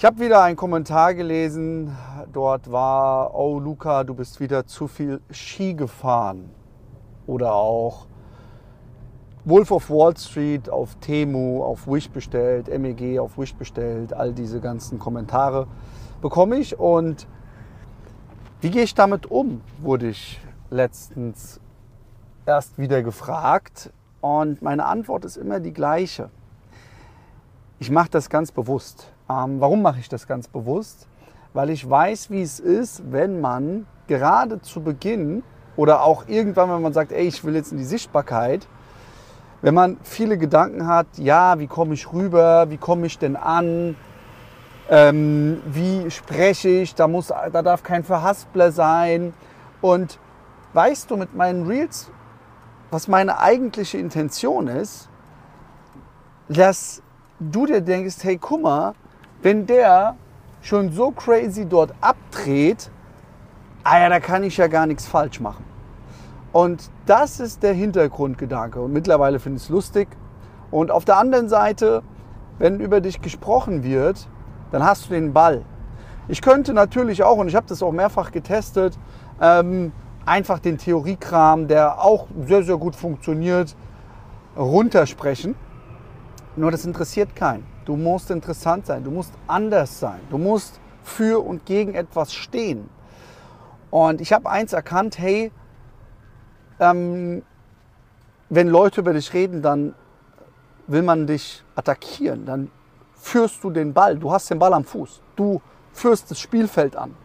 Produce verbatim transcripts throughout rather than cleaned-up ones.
Ich habe wieder einen Kommentar gelesen, dort war, oh Luca, du bist wieder zu viel Ski gefahren. Oder auch Wolf of Wall Street auf Temu, auf Wish bestellt, M E G auf Wish bestellt, all diese ganzen Kommentare bekomme ich. Und wie gehe ich damit um, wurde ich letztens erst wieder gefragt. Und meine Antwort ist immer die gleiche. Ich mache das ganz bewusst. Ähm, warum mache ich das ganz bewusst? Weil ich weiß, wie es ist, wenn man gerade zu Beginn oder auch irgendwann, wenn man sagt, ey, ich will jetzt in die Sichtbarkeit, wenn man viele Gedanken hat, ja, wie komme ich rüber, wie komme ich denn an, ähm, wie spreche ich, da, muss, da darf kein Verhaspler sein. Und weißt du, mit meinen Reels, was meine eigentliche Intention ist, dass du dir denkst, hey, guck mal, wenn der schon so crazy dort abdreht, ah ja, da kann ich ja gar nichts falsch machen. Und das ist der Hintergrundgedanke. Und mittlerweile finde ich es lustig. Und auf der anderen Seite, wenn über dich gesprochen wird, dann hast du den Ball. Ich könnte natürlich auch, und ich habe das auch mehrfach getestet, ähm, einfach den Theoriekram, der auch sehr, sehr gut funktioniert, runtersprechen. Nur das interessiert keinen. Du musst interessant sein, du musst anders sein, du musst für und gegen etwas stehen. Und ich habe eins erkannt, hey, ähm, wenn Leute über dich reden, dann will man dich attackieren, dann führst du den Ball, du hast den Ball am Fuß, du führst das Spielfeld an.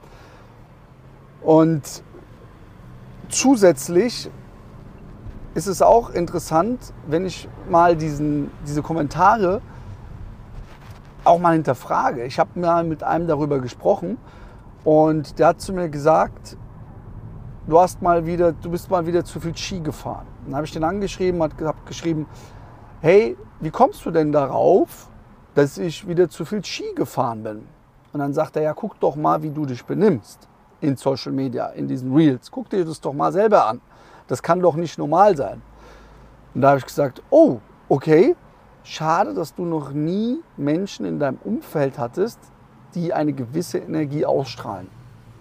Und zusätzlich ist es auch interessant, wenn ich mal diesen, diese Kommentare auch mal hinterfrage. Ich habe mal mit einem darüber gesprochen und der hat zu mir gesagt, du hast mal wieder, du bist mal wieder zu viel Ski gefahren. Dann habe ich den angeschrieben, habe geschrieben, hey, wie kommst du denn darauf, dass ich wieder zu viel Ski gefahren bin? Und dann sagt er, ja, guck doch mal, wie du dich benimmst in Social Media, in diesen Reels. Guck dir das doch mal selber an. Das kann doch nicht normal sein. Und da habe ich gesagt, oh, okay, schade, dass du noch nie Menschen in deinem Umfeld hattest, die eine gewisse Energie ausstrahlen.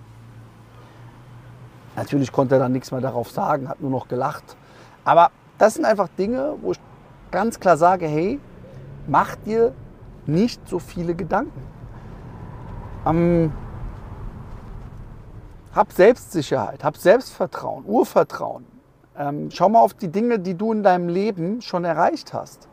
Natürlich konnte er dann nichts mehr darauf sagen, hat nur noch gelacht. Aber das sind einfach Dinge, wo ich ganz klar sage, hey, mach dir nicht so viele Gedanken. Ähm, hab Selbstsicherheit, hab Selbstvertrauen, Urvertrauen. Ähm, schau mal auf die Dinge, die du in deinem Leben schon erreicht hast.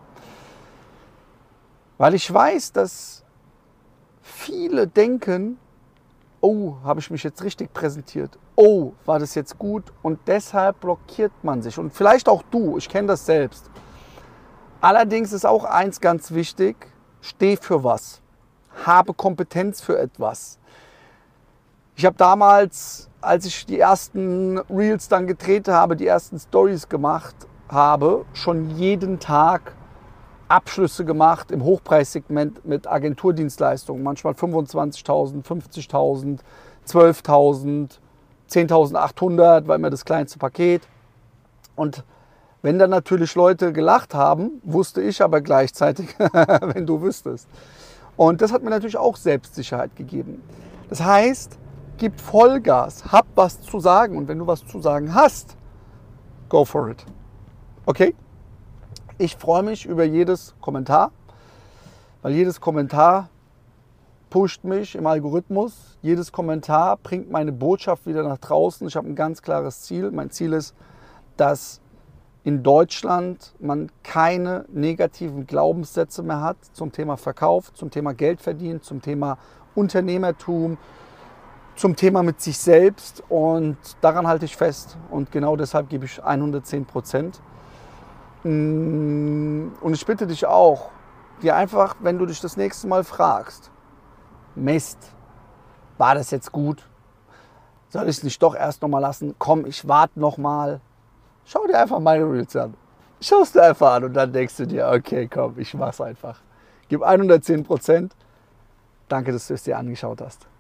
Weil ich weiß, dass viele denken, oh, habe ich mich jetzt richtig präsentiert? Oh, war das jetzt gut? Und deshalb blockiert man sich. Und vielleicht auch du, ich kenne das selbst. Allerdings ist auch eins ganz wichtig, steh für was. Habe Kompetenz für etwas. Ich habe damals, als ich die ersten Reels dann gedreht habe, die ersten Stories gemacht habe, schon jeden Tag Abschlüsse gemacht im Hochpreissegment mit Agenturdienstleistungen. Manchmal fünfundzwanzigtausend, fünfzigtausend, zwölftausend, zehntausendachthundert war immer das kleinste Paket. Und wenn dann natürlich Leute gelacht haben, wusste ich aber gleichzeitig, wenn du wüsstest. Und das hat mir natürlich auch Selbstsicherheit gegeben. Das heißt, gib Vollgas, hab was zu sagen. Und wenn du was zu sagen hast, go for it. Okay? Ich freue mich über jedes Kommentar, weil jedes Kommentar pusht mich im Algorithmus. Jedes Kommentar bringt meine Botschaft wieder nach draußen. Ich habe ein ganz klares Ziel. Mein Ziel ist, dass in Deutschland man keine negativen Glaubenssätze mehr hat zum Thema Verkauf, zum Thema Geld verdienen, zum Thema Unternehmertum, zum Thema mit sich selbst. Und daran halte ich fest. Und genau deshalb gebe ich hundertzehn Prozent. Und ich bitte dich auch, dir einfach, wenn du dich das nächste Mal fragst, Mist, war das jetzt gut? Soll ich es nicht doch erst nochmal lassen? Komm, ich warte nochmal. Schau dir einfach meine Reels an. Schau es dir einfach an und dann denkst du dir, okay, komm, ich mach's einfach. Gib hundertzehn Prozent. Danke, dass du es dir angeschaut hast.